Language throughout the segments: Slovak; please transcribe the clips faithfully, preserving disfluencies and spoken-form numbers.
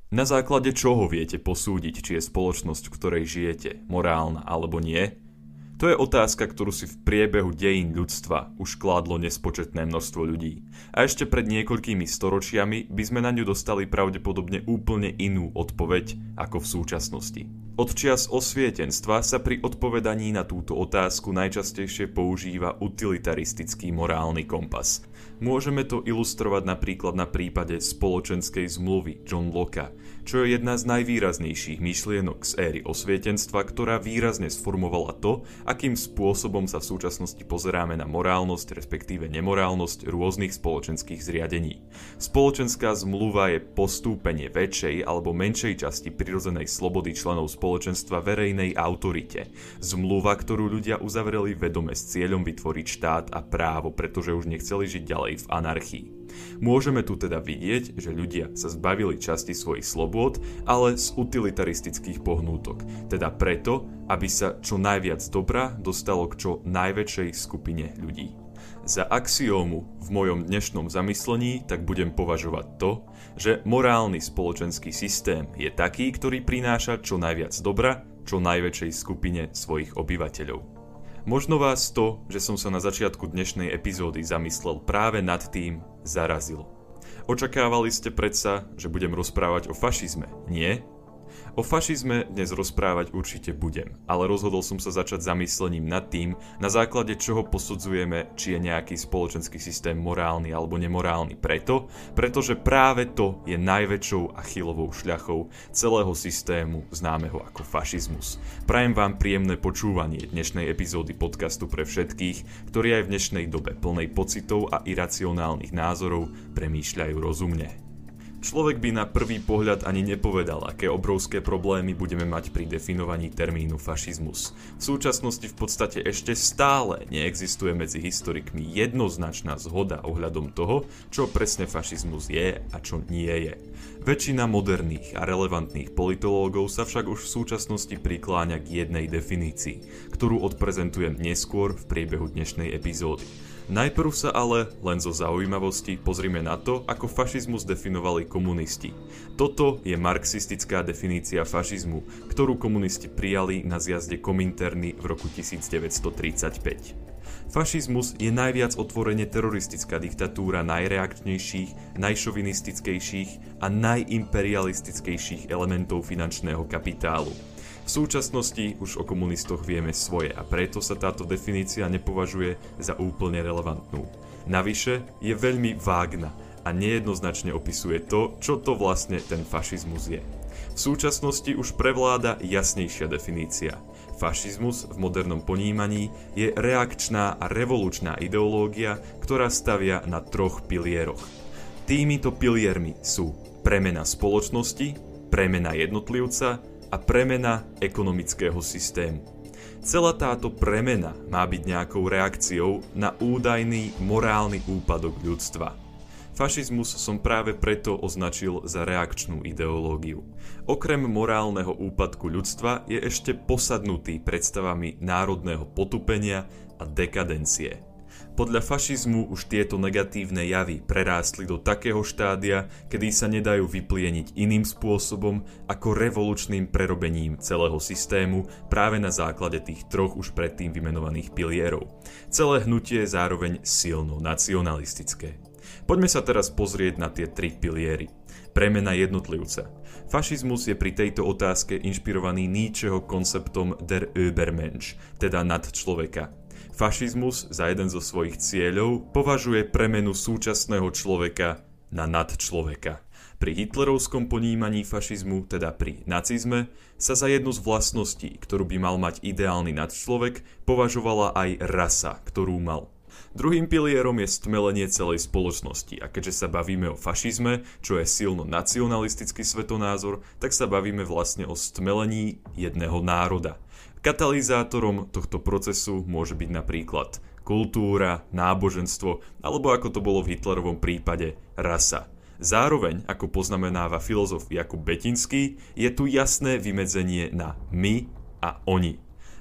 Na základe čoho viete posúdiť, či je spoločnosť, v ktorej žijete, morálna alebo nie? To je otázka, ktorú si v priebehu dejín ľudstva už kládlo nespočetné množstvo ľudí. A ešte pred niekoľkými storočiami by sme na ňu dostali pravdepodobne úplne inú odpoveď ako v súčasnosti. Od čias osvietenstva sa pri odpovedaní na túto otázku najčastejšie používa utilitaristický morálny kompas. Môžeme to ilustrovať napríklad na prípade spoločenskej zmluvy John Locka, čo je jedna z najvýraznejších myšlienok z éry osvietenstva, ktorá výrazne sformovala to, akým spôsobom sa v súčasnosti pozeráme na morálnosť, respektíve nemorálnosť rôznych spoločenských zriadení. Spoločenská zmluva je postúpenie väčšej alebo menšej časti prirodzenej slobody členov spoločenstva verejnej autorite. Zmluva, ktorú ľudia uzavreli vedome s cieľom vytvoriť štát a právo, pretože už nechceli žiť ďalej v anarchii. Môžeme tu teda vidieť, že ľudia sa zbavili časti svojich slobôd, ale z utilitaristických pohnútok, teda preto, aby sa čo najviac dobra dostalo k čo najväčšej skupine ľudí. Za axiómu v mojom dnešnom zamyslení tak budem považovať to, že morálny spoločenský systém je taký, ktorý prináša čo najviac dobra čo najväčšej skupine svojich obyvateľov. Možno vás to, že som sa na začiatku dnešnej epizódy zamyslel práve nad tým, zarazilo. Očakávali ste predsa, že budem rozprávať o fašizme, nie? O fašizme dnes rozprávať určite budem, ale rozhodol som sa začať zamyslením nad tým, na základe čoho posudzujeme, či je nejaký spoločenský systém morálny alebo nemorálny preto, pretože práve to je najväčšou Achillovou šľachou celého systému známeho ako fašizmus. Prajem vám príjemné počúvanie dnešnej epizódy podcastu pre všetkých, ktorí aj v dnešnej dobe plnej pocitov a iracionálnych názorov premýšľajú rozumne. Človek by na prvý pohľad ani nepovedal, aké obrovské problémy budeme mať pri definovaní termínu fašizmus. V súčasnosti v podstate ešte stále neexistuje medzi historikmi jednoznačná zhoda ohľadom toho, čo presne fašizmus je a čo nie je. Väčšina moderných a relevantných politológov sa však už v súčasnosti prikláňa k jednej definícii, ktorú odprezentujem neskôr v priebehu dnešnej epizódy. Najprv sa ale, len zo zaujímavosti, pozrime na to, ako fašizmus definovali komunisti. Toto je marxistická definícia fašizmu, ktorú komunisti prijali na zjazde Kominterny v roku devätnásťtridsaťpäť. Fašizmus je najviac otvorene teroristická diktatúra najreakčnejších, najšovinistickejších a najimperialistickejších elementov finančného kapitálu. V súčasnosti už o komunistoch vieme svoje a preto sa táto definícia nepovažuje za úplne relevantnú. Navyše je veľmi vágna a nejednoznačne opisuje to, čo to vlastne ten fašizmus je. V súčasnosti už prevláda jasnejšia definícia. Fašizmus v modernom ponímaní je reakčná a revolučná ideológia, ktorá stavia na troch pilieroch. Týmito piliermi sú premena spoločnosti, premena jednotlivca a premena ekonomického systému. Celá táto premena má byť nejakou reakciou na údajný morálny úpadok ľudstva. Fašizmus som práve preto označil za reakčnú ideológiu. Okrem morálneho úpadku ľudstva je ešte posadnutý predstavami národného potupenia a dekadencie. Podľa fašizmu už tieto negatívne javy prerástli do takého štádia, kedy sa nedajú vyplieniť iným spôsobom ako revolučným prerobením celého systému práve na základe tých troch už predtým vymenovaných pilierov. Celé hnutie je zároveň silno nacionalistické. Poďme sa teraz pozrieť na tie tri piliery. Premena jednotlivca. Fašizmus je pri tejto otázke inšpirovaný Nietzscheho konceptom der Übermensch, teda nad človeka. Fašizmus za jeden zo svojich cieľov považuje premenu súčasného človeka na nadčloveka. Pri hitlerovskom ponímaní fašizmu, teda pri nacizme, sa za jednu z vlastností, ktorú by mal mať ideálny nadčlovek, považovala aj rasa, ktorú mal. Druhým pilierom je stmelenie celej spoločnosti a keďže sa bavíme o fašizme, čo je silno nacionalistický svetonázor, tak sa bavíme vlastne o stmelení jedného národa. Katalizátorom tohto procesu môže byť napríklad kultúra, náboženstvo alebo ako to bolo v Hitlerovom prípade rasa. Zároveň, ako poznamenáva filozof Jakub Betinský, je tu jasné vymedzenie na my a oni.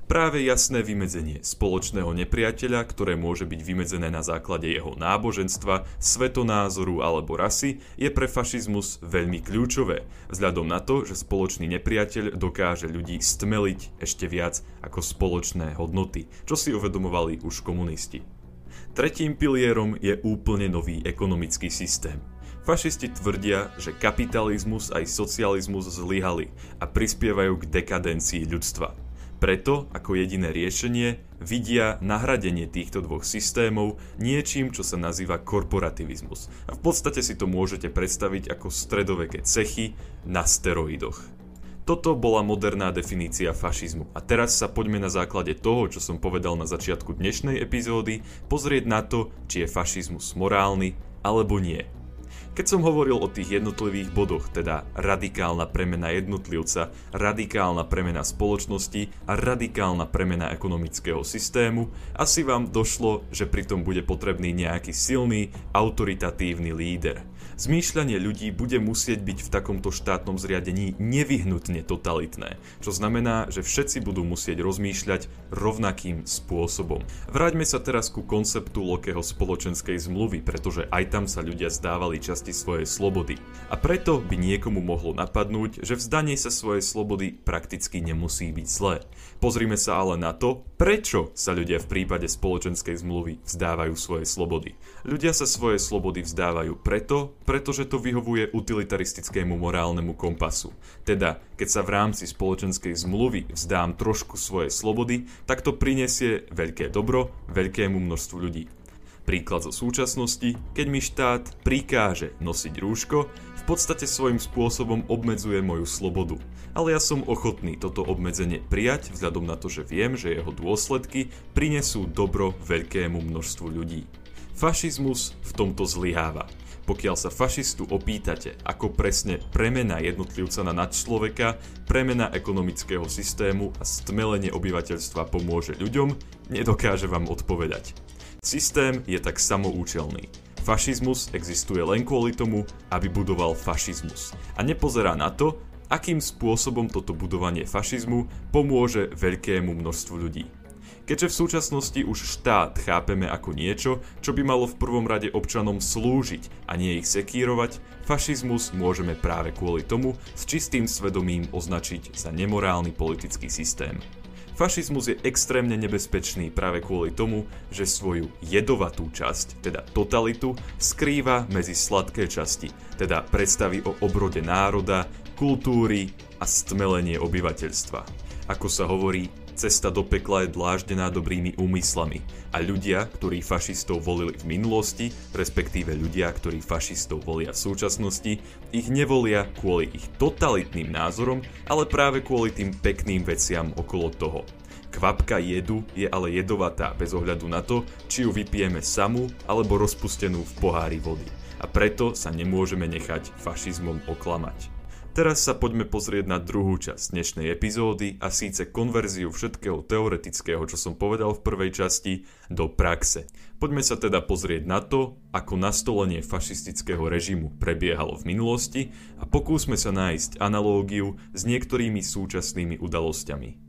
Práve jasné vymedzenie spoločného nepriateľa, ktoré môže byť vymedzené na základe jeho náboženstva, svetonázoru alebo rasy, je pre fašizmus veľmi kľúčové, vzhľadom na to, že spoločný nepriateľ dokáže ľudí stmeliť ešte viac ako spoločné hodnoty, čo si uvedomovali už komunisti. Tretím pilierom je úplne nový ekonomický systém. Fašisti tvrdia, že kapitalizmus aj socializmus zlyhali a prispievajú k dekadencii ľudstva. Preto, ako jediné riešenie, vidia nahradenie týchto dvoch systémov niečím, čo sa nazýva korporativizmus. A v podstate si to môžete predstaviť ako stredoveké cechy na steroidoch. Toto bola moderná definícia fašizmu. A teraz sa poďme na základe toho, čo som povedal na začiatku dnešnej epizódy, pozrieť na to, či je fašizmus morálny alebo nie. Keď som hovoril o tých jednotlivých bodoch, teda radikálna premena jednotlivca, radikálna premena spoločnosti a radikálna premena ekonomického systému, asi vám došlo, že pritom bude potrebný nejaký silný, autoritatívny líder. Zmýšľanie ľudí bude musieť byť v takomto štátnom zriadení nevyhnutne totalitné, čo znamená, že všetci budú musieť rozmýšľať rovnakým spôsobom. Vráťme sa teraz ku konceptu Lokeho spoločenskej zmluvy, pretože aj tam sa ľudia zdávali časti svojej slobody. A preto by niekomu mohlo napadnúť, že vzdanie sa svojej slobody prakticky nemusí byť zlé. Pozrime sa ale na to, prečo sa ľudia v prípade spoločenskej zmluvy vzdávajú svoje slobody. Ľudia sa svoje slobody vzdávajú preto, pretože to vyhovuje utilitaristickému morálnemu kompasu. Teda, keď sa v rámci spoločenskej zmluvy vzdám trošku svojej slobody, tak to prinesie veľké dobro veľkému množstvu ľudí. Príklad zo súčasnosti, keď mi štát prikáže nosiť rúško, v podstate svojím spôsobom obmedzuje moju slobodu. Ale ja som ochotný toto obmedzenie prijať vzhľadom na to, že viem, že jeho dôsledky prinesú dobro veľkému množstvu ľudí. Fašizmus v tomto zlyháva. Pokiaľ sa fašistu opýtate, ako presne premena jednotlivca na nadčloveka, premena ekonomického systému a stmelenie obyvateľstva pomôže ľuďom, nedokáže vám odpovedať. Systém je tak samoučelný. Fašizmus existuje len kvôli tomu, aby budoval fašizmus. A nepozerá na to, akým spôsobom toto budovanie fašizmu pomôže veľkému množstvu ľudí. Keďže v súčasnosti už štát chápeme ako niečo, čo by malo v prvom rade občanom slúžiť a nie ich sekírovať, fašizmus môžeme práve kvôli tomu s čistým svedomím označiť za nemorálny politický systém. Fašizmus je extrémne nebezpečný práve kvôli tomu, že svoju jedovatú časť, teda totalitu, skrýva medzi sladké časti, teda predstavy o obrode národa, kultúry a stmelenie obyvateľstva. Ako sa hovorí, cesta do pekla je dláždená dobrými úmyslami a ľudia, ktorí fašistov volili v minulosti, respektíve ľudia, ktorí fašistov volia v súčasnosti, ich nevolia kvôli ich totalitným názorom, ale práve kvôli tým pekným veciam okolo toho. Kvapka jedu je ale jedovatá bez ohľadu na to, či ju vypijeme samú alebo rozpustenú v pohári vody. A preto sa nemôžeme nechať fašizmom oklamať. Teraz sa poďme pozrieť na druhú časť dnešnej epizódy a síce konverziu všetkého teoretického, čo som povedal v prvej časti, do praxe. Poďme sa teda pozrieť na to, ako nastolenie fašistického režimu prebiehalo v minulosti a pokúsme sa nájsť analógiu s niektorými súčasnými udalosťami.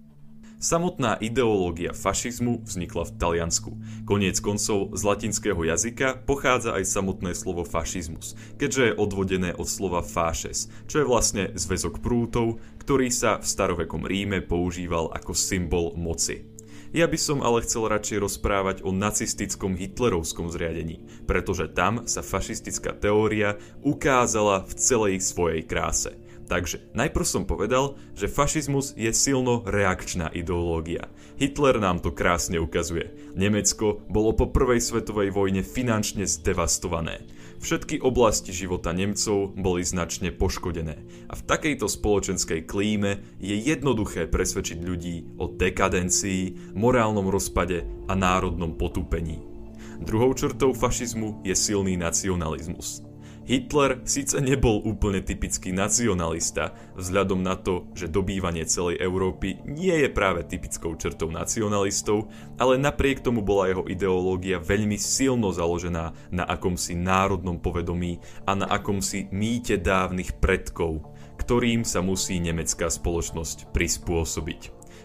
Samotná ideológia fašizmu vznikla v Taliansku. Koniec koncov z latinského jazyka pochádza aj samotné slovo fašizmus, keďže je odvodené od slova fasces, čo je vlastne zväzok prútov, ktorý sa v starovekom Ríme používal ako symbol moci. Ja by som ale chcel radšej rozprávať o nacistickom hitlerovskom zriadení, pretože tam sa fašistická teória ukázala v celej svojej kráse. Takže najprv som povedal, že fašizmus je silno reakčná ideológia. Hitler nám to krásne ukazuje. Nemecko bolo po prvej svetovej vojne finančne zdevastované. Všetky oblasti života Nemcov boli značne poškodené. A v takejto spoločenskej klíme je jednoduché presvedčiť ľudí o dekadencii, morálnom rozpade a národnom potúpení. Druhou črtou fašizmu je silný nacionalizmus. Hitler síce nebol úplne typický nacionalista, vzhľadom na to, že dobývanie celej Európy nie je práve typickou črtou nacionalistov, ale napriek tomu bola jeho ideológia veľmi silno založená na akomsi národnom povedomí a na akomsi mýte dávnych predkov, ktorým sa musí nemecká spoločnosť prispôsobiť.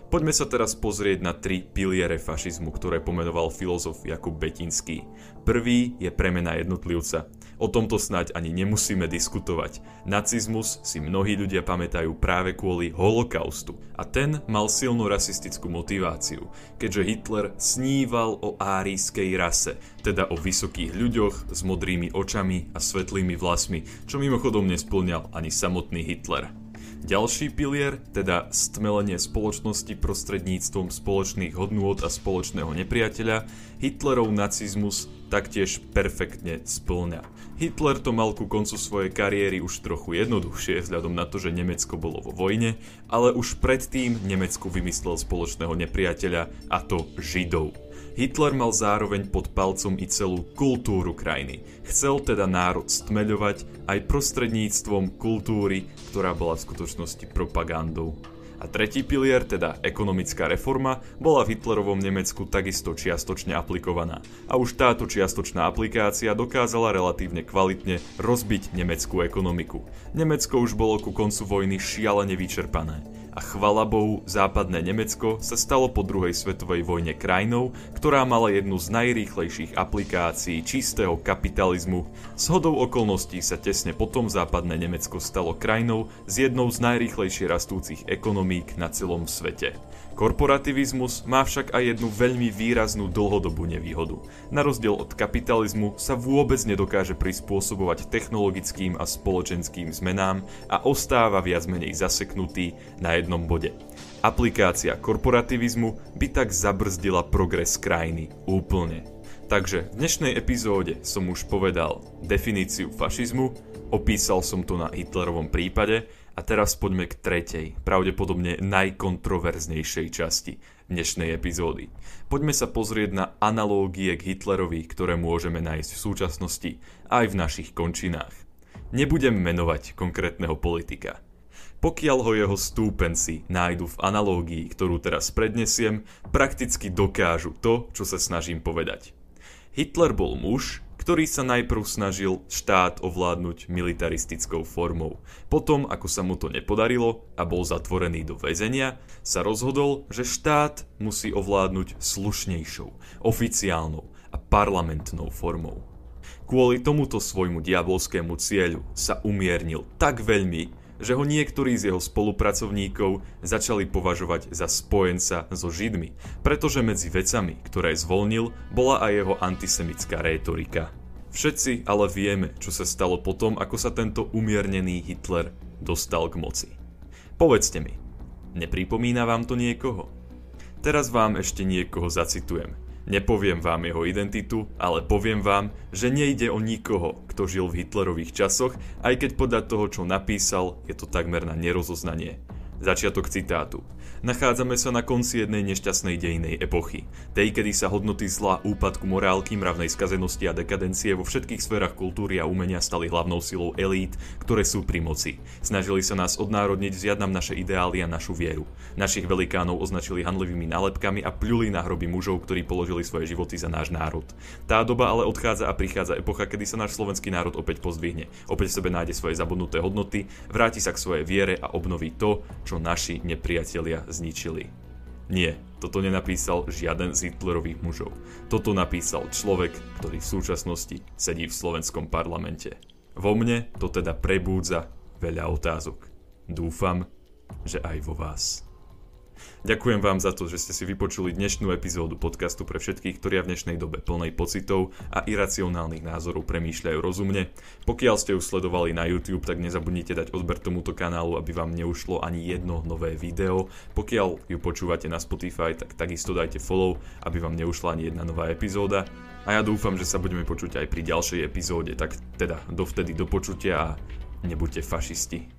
Poďme sa teraz pozrieť na tri piliere fašizmu, ktoré pomenoval filozof Jakub Betinský. Prvý je premena jednotlivca. O tomto snáď ani nemusíme diskutovať. Nacizmus si mnohí ľudia pamätajú práve kvôli holokaustu a ten mal silnú rasistickú motiváciu, keďže Hitler sníval o árijskej rase, teda o vysokých ľuďoch s modrými očami a svetlými vlasmi, čo mimochodom nespĺňal ani samotný Hitler. Ďalší pilier, teda stmelenie spoločnosti prostredníctvom spoločných hodnôt a spoločného nepriateľa, Hitlerov nacizmus taktiež perfektne spĺňa. Hitler to mal ku koncu svojej kariéry už trochu jednoduchšie vzhľadom na to, že Nemecko bolo vo vojne, ale už predtým Nemecku vymyslel spoločného nepriateľa, a to Židov. Hitler mal zároveň pod palcom i celú kultúru krajiny. Chcel teda národ stmeľovať aj prostredníctvom kultúry, ktorá bola v skutočnosti propagandou. A tretí pilier, teda ekonomická reforma, bola v Hitlerovom Nemecku takisto čiastočne aplikovaná. A už táto čiastočná aplikácia dokázala relatívne kvalitne rozbiť nemeckú ekonomiku. Nemecko už bolo ku koncu vojny šialene vyčerpané. A chvala Bohu, západné Nemecko sa stalo po druhej svetovej vojne krajinou, ktorá mala jednu z najrýchlejších aplikácií čistého kapitalizmu. Shodou okolností sa tesne potom západné Nemecko stalo krajinou s jednou z najrýchlejšie rastúcich ekonomík na celom svete. Korporativizmus má však aj jednu veľmi výraznú dlhodobú nevýhodu. Na rozdiel od kapitalizmu sa vôbec nedokáže prispôsobovať technologickým a spoločenským zmenám a ostáva viac menej zaseknutý na jednom bode. Aplikácia korporativizmu by tak zabrzdila progres krajiny úplne. Takže v dnešnej epizóde som už povedal definíciu fašizmu, opísal som to na Hitlerovom prípade a teraz poďme k tretej, pravdepodobne najkontroverznejšej časti dnešnej epizódy. Poďme sa pozrieť na analógie k Hitlerovi, ktoré môžeme nájsť v súčasnosti aj v našich končinách. Nebudem menovať konkrétneho politika. Pokiaľ ho jeho stúpenci nájdu v analógii, ktorú teraz prednesiem, prakticky dokážu to, čo sa snažím povedať. Hitler bol muž, ktorý sa najprv snažil štát ovládnuť militaristickou formou. Potom, ako sa mu to nepodarilo a bol zatvorený do väzenia, sa rozhodol, že štát musí ovládnuť slušnejšou, oficiálnou a parlamentnou formou. Kvôli tomuto svojmu diabolskému cieľu sa umiernil tak veľmi, že ho niektorí z jeho spolupracovníkov začali považovať za spojenca so Židmi, pretože medzi vecami, ktoré zvolnil, bola aj jeho antisemitská rétorika. Všetci ale vieme, čo sa stalo potom, ako sa tento umiernený Hitler dostal k moci. Povedzte mi, nepripomína vám to niekoho? Teraz vám ešte niekoho zacitujem. Nepoviem vám jeho identitu, ale poviem vám, že nejde o nikoho, kto žil v Hitlerových časoch, aj keď podľa toho, čo napísal, je to takmer na nerozoznanie. Začiatok citátu. Nachádzame sa na konci jednej nešťastnej dejnej epochy. Tej, kedy sa hodnoty zla, úpadku morálky, mravnej skazenosti a dekadencie vo všetkých sférach kultúry a umenia stali hlavnou silou elít, ktoré sú pri moci. Snažili sa nás odnárodniť, vziať nám naše ideály a našu vieru. Našich velikánov označili hanlivými nálepkami a pľuli na hroby mužov, ktorí položili svoje životy za náš národ. Tá doba ale odchádza a prichádza epocha, kedy sa náš slovenský národ opäť pozdvihne. Opäť v sebe nájde svoje zabudnuté hodnoty, vráti sa k svojej viere a obnoví to, čo naši nepriatelia zničili. Nie, toto nenapísal žiaden z Hitlerových mužov. Toto napísal človek, ktorý v súčasnosti sedí v slovenskom parlamente. Vo mne to teda prebúdza veľa otázok. Dúfam, že aj vo vás. Ďakujem vám za to, že ste si vypočuli dnešnú epizódu podcastu pre všetkých, ktorí v dnešnej dobe plnej pocitov a iracionálnych názorov premýšľajú rozumne. Pokiaľ ste ju sledovali na YouTube, tak nezabudnite dať odber tomuto kanálu, aby vám neušlo ani jedno nové video. Pokiaľ ju počúvate na Spotify, tak takisto dajte follow, aby vám neušla ani jedna nová epizóda. A ja dúfam, že sa budeme počuť aj pri ďalšej epizóde, tak teda dovtedy do počutia a nebuďte fašisti.